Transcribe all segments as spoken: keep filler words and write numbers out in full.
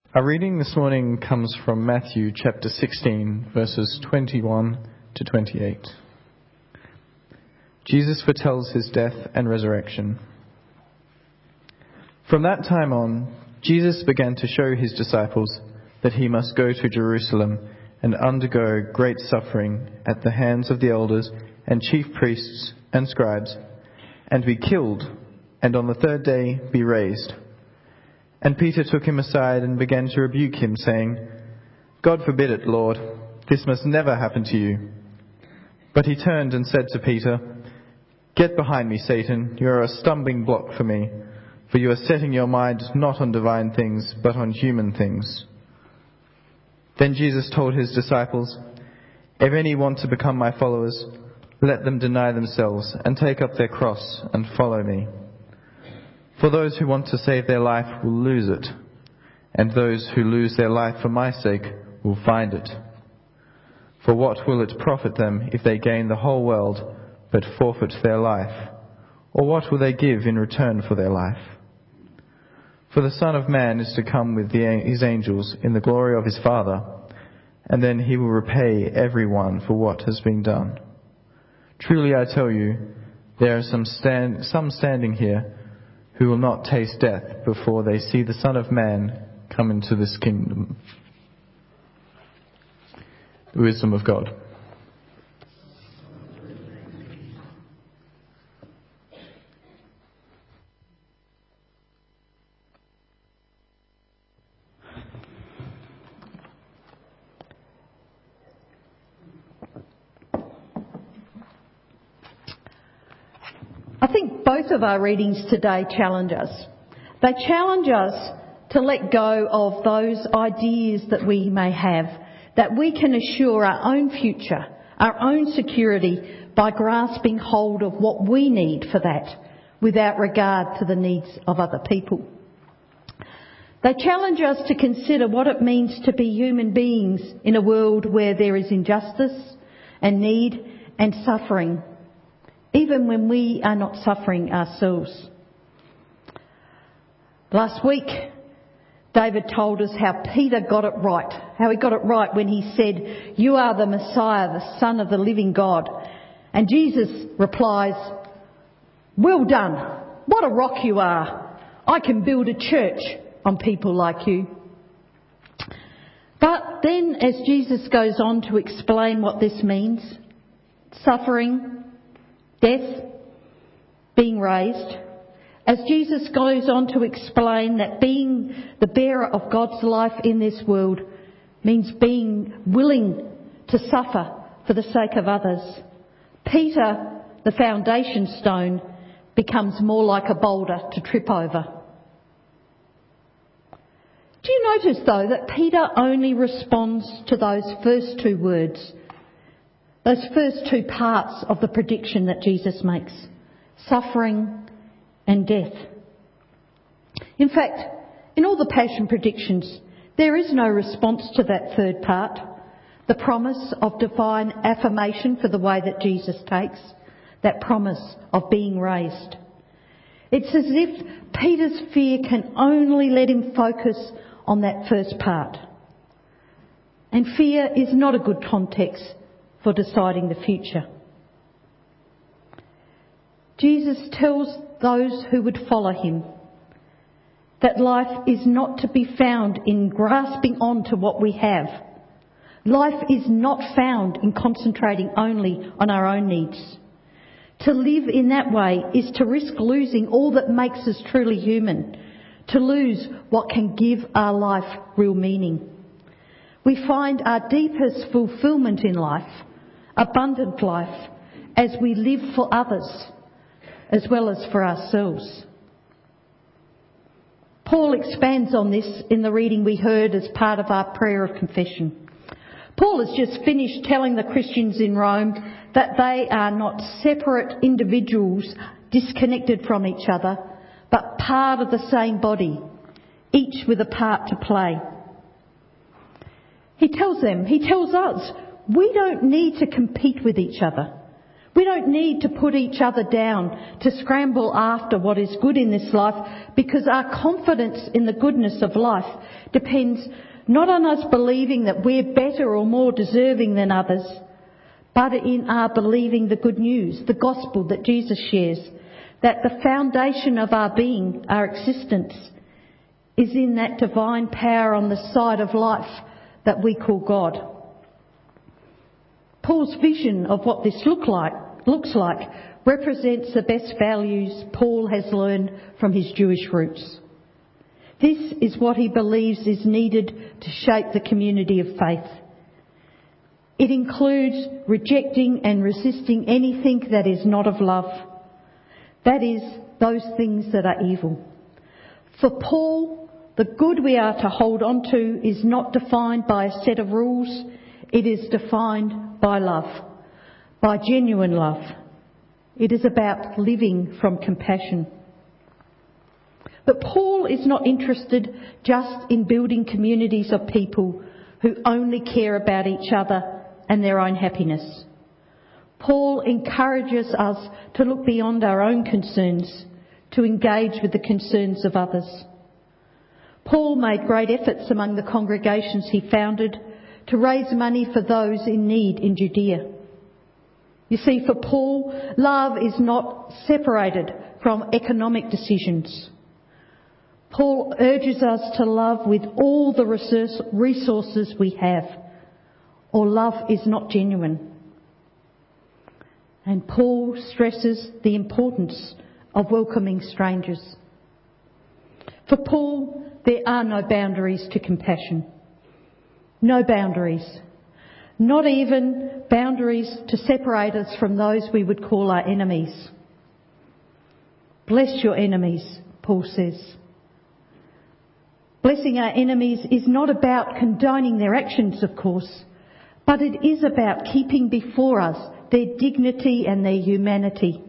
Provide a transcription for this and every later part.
Our reading this morning comes from Matthew chapter sixteen, verses twenty-one to twenty-eight. Jesus foretells his death and resurrection. From that time on, Jesus began to show his disciples that he must go to Jerusalem and undergo great suffering at the hands of the elders and chief priests and scribes, and be killed, and on the third day be raised. And Peter took him aside and began to rebuke him, saying, "God forbid it, Lord, this must never happen to you." But he turned and said to Peter, "Get behind me, Satan, you are a stumbling block for me, for you are setting your mind not on divine things, but on human things." Then Jesus told his disciples, "If any want to become my followers, let them deny themselves and take up their cross and follow me. For those who want to save their life will lose it, and those who lose their life for my sake will find it. For what will it profit them if they gain the whole world but forfeit their life? Or what will they give in return for their life? For the Son of Man is to come with the, his angels in the glory of his Father, and then he will repay everyone for what has been done. Truly I tell you, there are some, stand, some standing here who will not taste death before they see the Son of Man come into this kingdom." The wisdom of God. I think both of our readings today challenge us. They challenge us to let go of those ideas that we may have, that we can assure our own future, our own security by grasping hold of what we need for that, without regard to the needs of other people. They challenge us to consider what it means to be human beings in a world where there is injustice and need and suffering, even when we are not suffering ourselves. Last week, David told us how Peter got it right, how he got it right when he said, "You are the Messiah, the Son of the living God." And Jesus replies, "Well done. What a rock you are. I can build a church on people like you." But then as Jesus goes on to explain what this means, suffering, death, being raised, as Jesus goes on to explain that being the bearer of God's life in this world means being willing to suffer for the sake of others, Peter, the foundation stone, becomes more like a boulder to trip over. Do you notice, though, that Peter only responds to those first two words, those first two parts of the prediction that Jesus makes: suffering and death? In fact, in all the Passion predictions, there is no response to that third part, the promise of divine affirmation for the way that Jesus takes, that promise of being raised. It's as if Peter's fear can only let him focus on that first part. And fear is not a good context for deciding the future. Jesus tells those who would follow him that life is not to be found in grasping on to what we have. Life is not found in concentrating only on our own needs. To live in that way is to risk losing all that makes us truly human, to lose what can give our life real meaning. We find our deepest fulfilment in life, abundant life, as we live for others as well as for ourselves. Paul expands on this in the reading we heard as part of our prayer of confession. Paul has just finished telling the Christians in Rome that they are not separate individuals disconnected from each other, but part of the same body, each with a part to play. He tells them, he tells us, we don't need to compete with each other. We don't need to put each other down, to scramble after what is good in this life, because our confidence in the goodness of life depends not on us believing that we're better or more deserving than others, but in our believing the good news, the gospel that Jesus shares, that the foundation of our being, our existence, is in that divine power on the side of life that we call God. Paul's vision of what this look like, looks like represents the best values Paul has learned from his Jewish roots. This is what he believes is needed to shape the community of faith. It includes rejecting and resisting anything that is not of love. That is, those things that are evil. For Paul, the good we are to hold on to is not defined by a set of rules. It is defined by love, by genuine love. It is about living from compassion. But Paul is not interested just in building communities of people who only care about each other and their own happiness. Paul encourages us to look beyond our own concerns, to engage with the concerns of others. Paul made great efforts among the congregations he founded to raise money for those in need in Judea. You see, for Paul, love is not separated from economic decisions. Paul urges us to love with all the resources we have, or love is not genuine. And Paul stresses the importance of welcoming strangers. For Paul, there are no boundaries to compassion. No boundaries. Not even boundaries to separate us from those we would call our enemies. Bless your enemies, Paul says. Blessing our enemies is not about condoning their actions, of course, but it is about keeping before us their dignity and their humanity.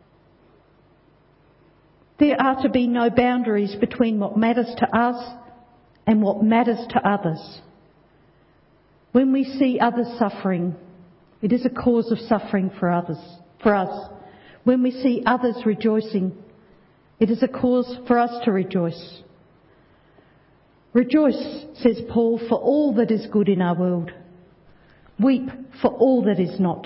There are to be no boundaries between what matters to us and what matters to others. When we see others suffering, it is a cause of suffering for others, for us. When we see others rejoicing, it is a cause for us to rejoice. Rejoice, says Paul, for all that is good in our world. Weep for all that is not.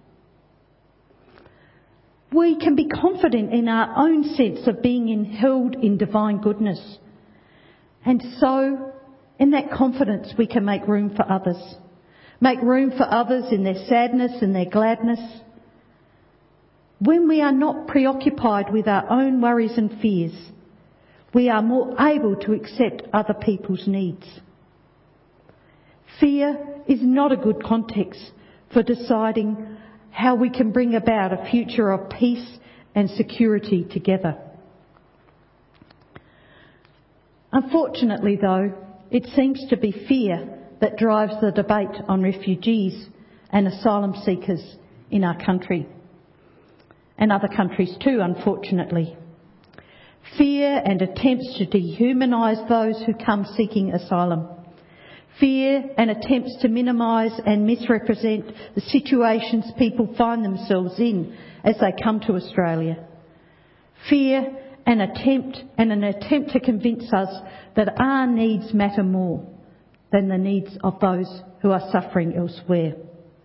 We can be confident in our own sense of being held in divine goodness. And so, in that confidence, we can make room for others. Make room for others in their sadness and their gladness. When we are not preoccupied with our own worries and fears, we are more able to accept other people's needs. Fear is not a good context for deciding how we can bring about a future of peace and security together. Unfortunately, though, it seems to be fear that drives the debate on refugees and asylum seekers in our country, and other countries too, unfortunately. Fear and attempts to dehumanise those who come seeking asylum. Fear and attempts to minimise and misrepresent the situations people find themselves in as they come to Australia. Fear and attempt and an attempt to convince us that our needs matter more than the needs of those who are suffering elsewhere.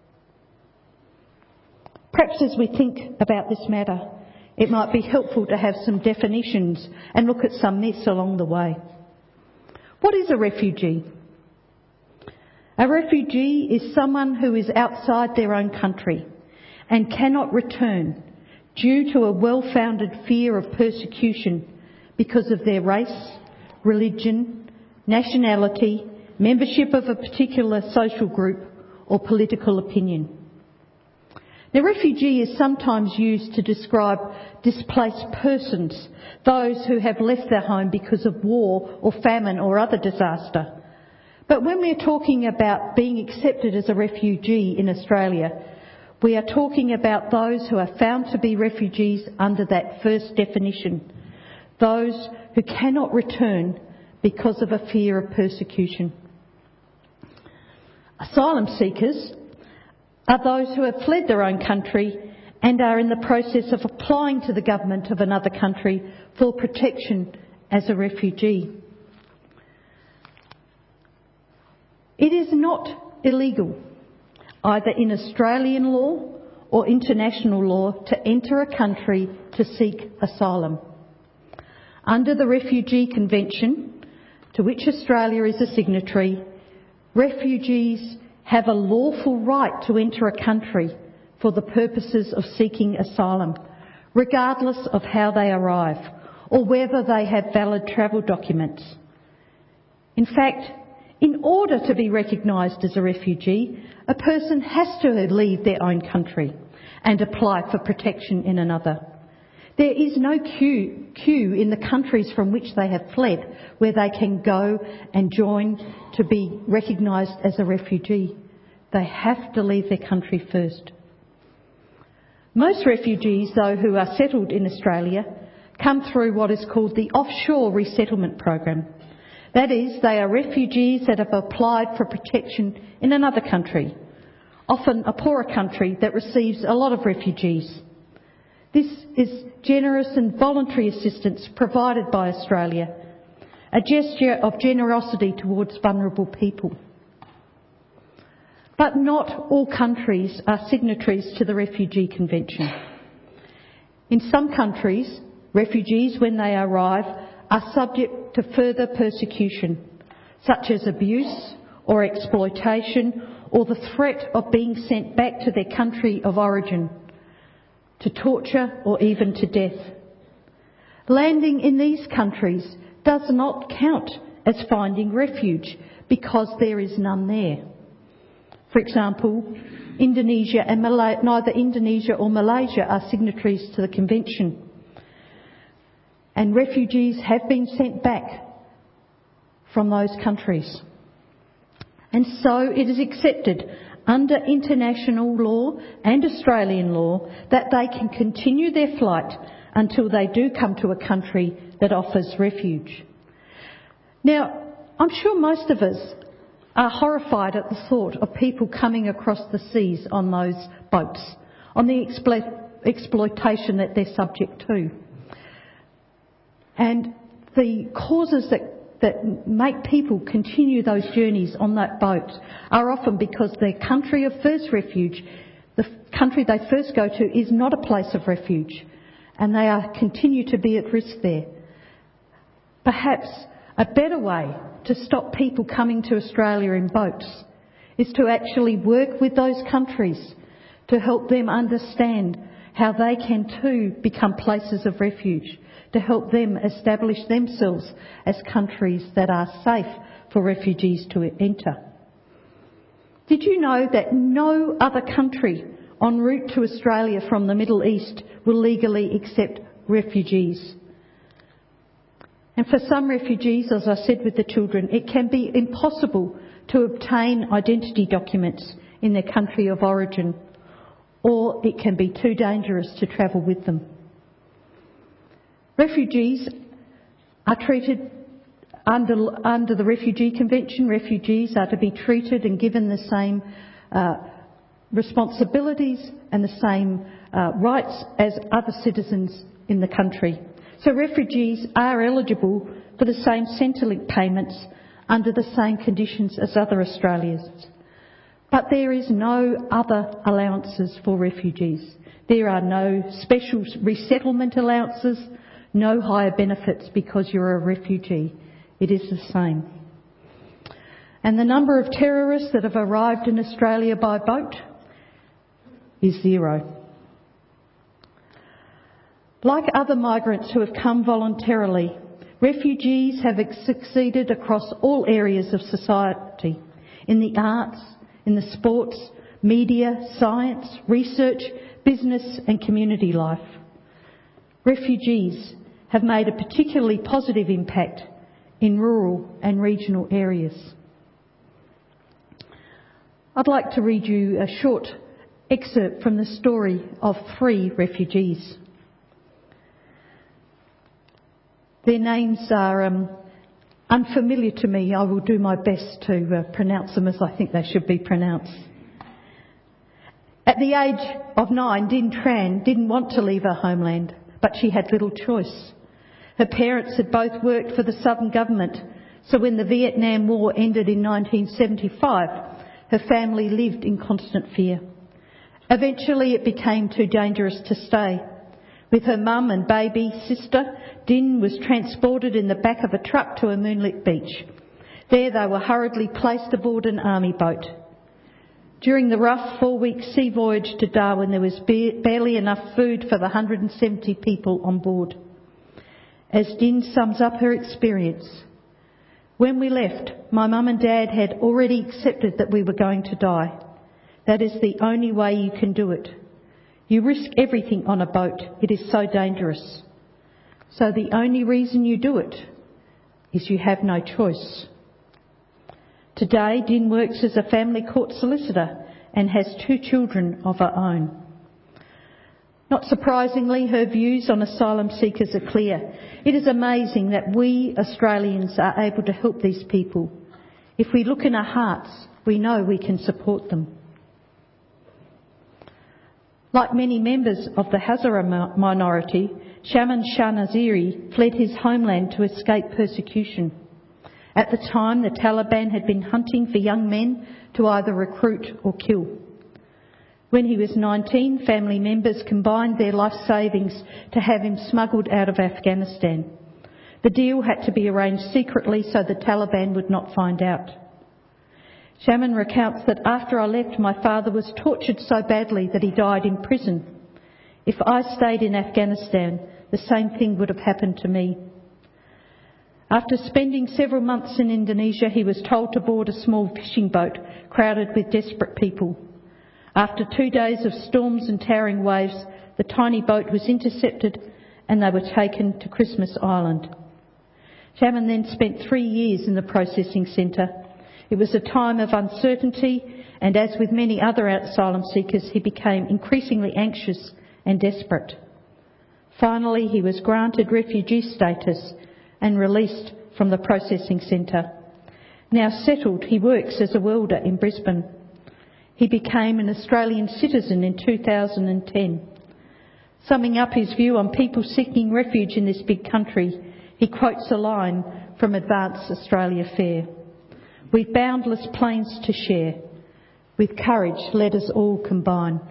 Perhaps as we think about this matter, it might be helpful to have some definitions and look at some myths along the way. What is a refugee? A refugee is someone who is outside their own country and cannot return due to a well-founded fear of persecution because of their race, religion, nationality, membership of a particular social group or political opinion. Now, refugee is sometimes used to describe displaced persons, those who have left their home because of war or famine or other disaster. But when we're talking about being accepted as a refugee in Australia, we are talking about those who are found to be refugees under that first definition, those who cannot return because of a fear of persecution. Asylum seekers are those who have fled their own country and are in the process of applying to the government of another country for protection as a refugee. It is not illegal, either in Australian law or international law, to enter a country to seek asylum. Under the Refugee Convention, to which Australia is a signatory, refugees have a lawful right to enter a country for the purposes of seeking asylum, regardless of how they arrive or whether they have valid travel documents. In fact, in order to be recognised as a refugee, a person has to leave their own country and apply for protection in another. There is no queue, queue in the countries from which they have fled where they can go and join to be recognised as a refugee. They have to leave their country first. Most refugees, though, who are settled in Australia come through what is called the Offshore Resettlement Program. That is, they are refugees that have applied for protection in another country, often a poorer country that receives a lot of refugees. This is generous and voluntary assistance provided by Australia, a gesture of generosity towards vulnerable people. But not all countries are signatories to the Refugee Convention. In some countries, refugees, when they arrive, are subject to further persecution, such as abuse or exploitation or the threat of being sent back to their country of origin, to torture or even to death. Landing in these countries does not count as finding refuge because there is none there. For example, Indonesia and Malay- neither Indonesia or Malaysia are signatories to the Convention, and refugees have been sent back from those countries. And so it is accepted under international law and Australian law that they can continue their flight until they do come to a country that offers refuge. Now, I'm sure most of us are horrified at the thought of people coming across the seas on those boats, on the explo- exploitation that they're subject to. And the causes that, that make people continue those journeys on that boat are often because their country of first refuge, the country they first go to, is not a place of refuge, and they are continue to be at risk there. Perhaps a better way to stop people coming to Australia in boats is to actually work with those countries to help them understand how they can too become places of refuge, to help them establish themselves as countries that are safe for refugees to enter. Did you know that no other country en route to Australia from the Middle East will legally accept refugees? And for some refugees, as I said with the children, it can be impossible to obtain identity documents in their country of origin, or it can be too dangerous to travel with them. Refugees are treated under, under the Refugee Convention. Refugees are to be treated and given the same uh, responsibilities and the same uh, rights as other citizens in the country. So refugees are eligible for the same Centrelink payments under the same conditions as other Australians. But there is no other allowances for refugees. There are no special resettlement allowances, no higher benefits because you're a refugee. It is the same. And the number of terrorists that have arrived in Australia by boat is zero. Like other migrants who have come voluntarily, refugees have succeeded across all areas of society, in the arts, in the sports, media, science, research, business and community life. Refugees have made a particularly positive impact in rural and regional areas. I'd like to read you a short excerpt from the story of three refugees. Their names are um, unfamiliar to me. I will do my best to uh, pronounce them as I think they should be pronounced. At the age of nine, Din Tran didn't want to leave her homeland, but she had little choice. Her parents had both worked for the Southern government, so when the Vietnam War ended in nineteen seventy-five, her family lived in constant fear. Eventually it became too dangerous to stay. With her mum and baby sister, Din was transported in the back of a truck to a moonlit beach. There they were hurriedly placed aboard an army boat. During the rough four-week sea voyage to Darwin, there was barely enough food for the one hundred seventy people on board. As Din sums up her experience, "When we left, my mum and dad had already accepted that we were going to die. That is the only way you can do it. You risk everything on a boat. It is so dangerous. So the only reason you do it is you have no choice." Today, Din works as a family court solicitor and has two children of her own. Not surprisingly, her views on asylum seekers are clear. It is amazing that we Australians are able to help these people. If we look in our hearts, we know we can support them. Like many members of the Hazara minority, Shaman Shah Naziri fled his homeland to escape persecution. At the time, the Taliban had been hunting for young men to either recruit or kill. When he was nineteen, family members combined their life savings to have him smuggled out of Afghanistan. The deal had to be arranged secretly so the Taliban would not find out. Shaman recounts that after I left, my father was tortured so badly that he died in prison. If I stayed in Afghanistan, the same thing would have happened to me. After spending several months in Indonesia, he was told to board a small fishing boat crowded with desperate people. After two days of storms and towering waves, the tiny boat was intercepted and they were taken to Christmas Island. Shaman then spent three years in the processing centre. It was a time of uncertainty, and as with many other asylum seekers, he became increasingly anxious and desperate. Finally, he was granted refugee status and released from the processing centre. Now settled, he works as a welder in Brisbane. He became an Australian citizen in two thousand ten. Summing up his view on people seeking refuge in this big country, he quotes a line from Advance Australia Fair. "We've boundless plains to share. With courage, let us all combine."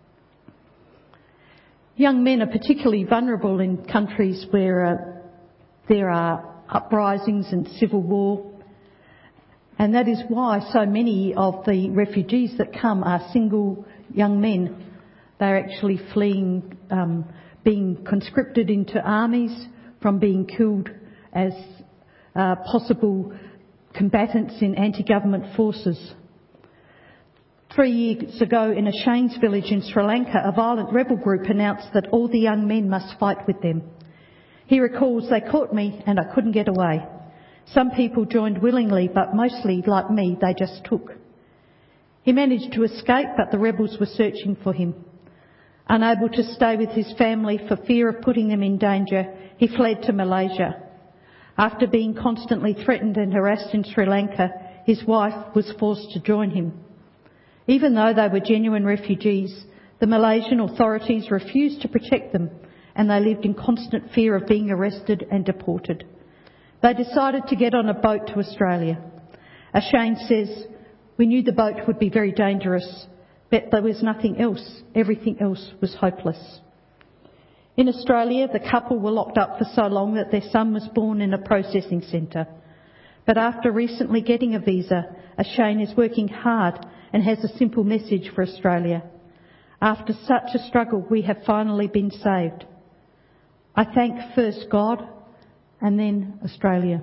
Young men are particularly vulnerable in countries where uh, there are uprisings and civil war. And that is why so many of the refugees that come are single young men. They're actually fleeing um, being conscripted into armies, from being killed as uh, possible combatants in anti-government forces. Three years ago in Ashane's village in Sri Lanka, a violent rebel group announced that all the young men must fight with them. He recalls, "They caught me and I couldn't get away. Some people joined willingly, but mostly, like me, they just took." He managed to escape, but the rebels were searching for him. Unable to stay with his family for fear of putting them in danger, he fled to Malaysia. After being constantly threatened and harassed in Sri Lanka, his wife was forced to join him. Even though they were genuine refugees, the Malaysian authorities refused to protect them, and they lived in constant fear of being arrested and deported. They decided to get on a boat to Australia. Ashane says, "We knew the boat would be very dangerous, but there was nothing else. Everything else was hopeless." In Australia, the couple were locked up for so long that their son was born in a processing centre. But after recently getting a visa, Ashane is working hard and has a simple message for Australia. "After such a struggle, we have finally been saved. I thank first God and then Australia."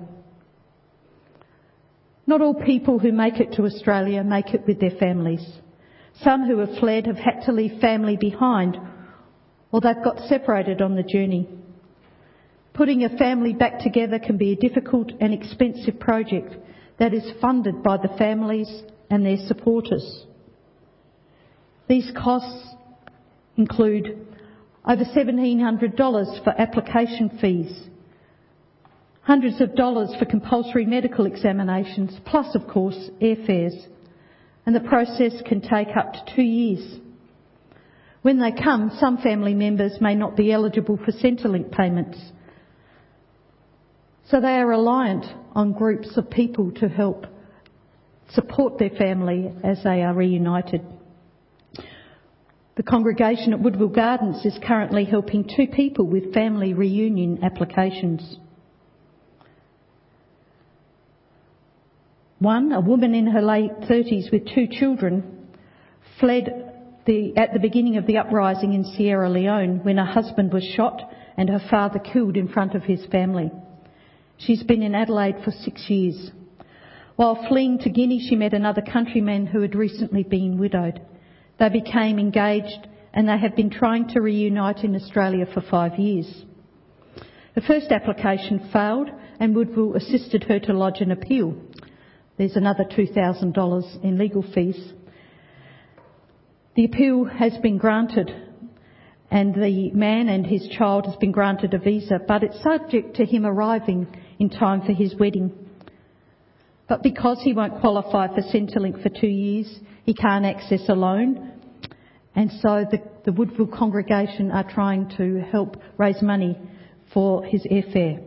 Not all people who make it to Australia make it with their families. Some who have fled have had to leave family behind, or they've got separated on the journey. Putting a family back together can be a difficult and expensive project that is funded by the families and their supporters. These costs include over seventeen hundred dollars for application fees, hundreds of dollars for compulsory medical examinations, plus, of course, airfares. And the process can take up to two years. When they come, some family members may not be eligible for Centrelink payments. So they are reliant on groups of people to help support their family as they are reunited. The congregation at Woodville Gardens is currently helping two people with family reunion applications. One, a woman in her late thirties with two children, fled the, at the beginning of the uprising in Sierra Leone when her husband was shot and her father killed in front of his family. She's been in Adelaide for six years. While fleeing to Guinea, she met another countryman who had recently been widowed. They became engaged and they have been trying to reunite in Australia for five years. The first application failed and Woodville assisted her to lodge an appeal. There's another two thousand dollars in legal fees. The appeal has been granted and the man and his child has been granted a visa, but it's subject to him arriving in time for his wedding. But because he won't qualify for Centrelink for two years, he can't access a loan. And so the, the Woodville congregation are trying to help raise money for his airfare.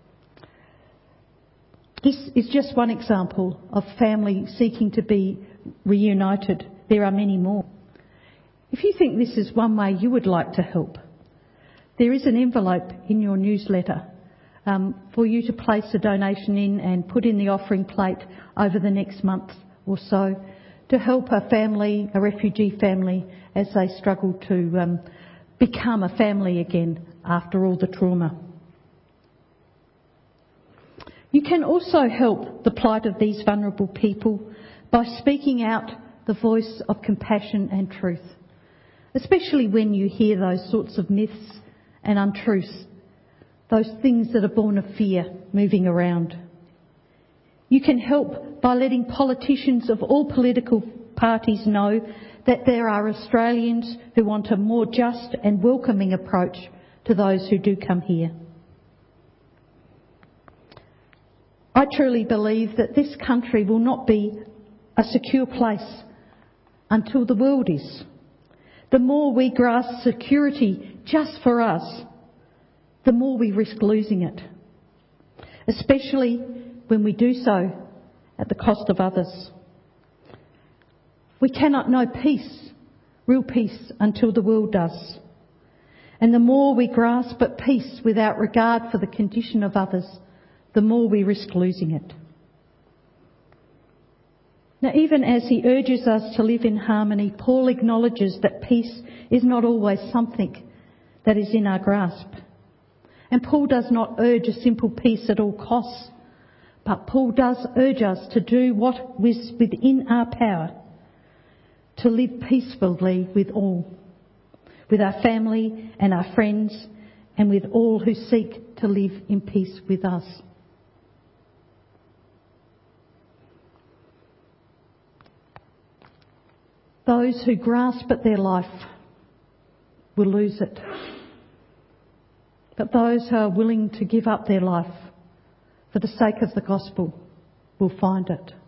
This is just one example of family seeking to be reunited. There are many more. If you think this is one way you would like to help, there is an envelope in your newsletter um, for you to place a donation in and put in the offering plate over the next month or so to help a family, a refugee family, as they struggle to um, become a family again after all the trauma. You can also help the plight of these vulnerable people by speaking out the voice of compassion and truth, especially when you hear those sorts of myths and untruths, those things that are born of fear moving around. You can help by letting politicians of all political parties know that there are Australians who want a more just and welcoming approach to those who do come here. I truly believe that this country will not be a secure place until the world is. The more we grasp security just for us, the more we risk losing it, especially when we do so at the cost of others. We cannot know peace, real peace, until the world does. And the more we grasp at peace without regard for the condition of others, the more we risk losing it. Now, even as he urges us to live in harmony, Paul acknowledges that peace is not always something that is in our grasp. And Paul does not urge a simple peace at all costs, but Paul does urge us to do what is within our power to live peacefully with all, with our family and our friends, and with all who seek to live in peace with us. Those who grasp at their life will lose it. But those who are willing to give up their life for the sake of the gospel will find it.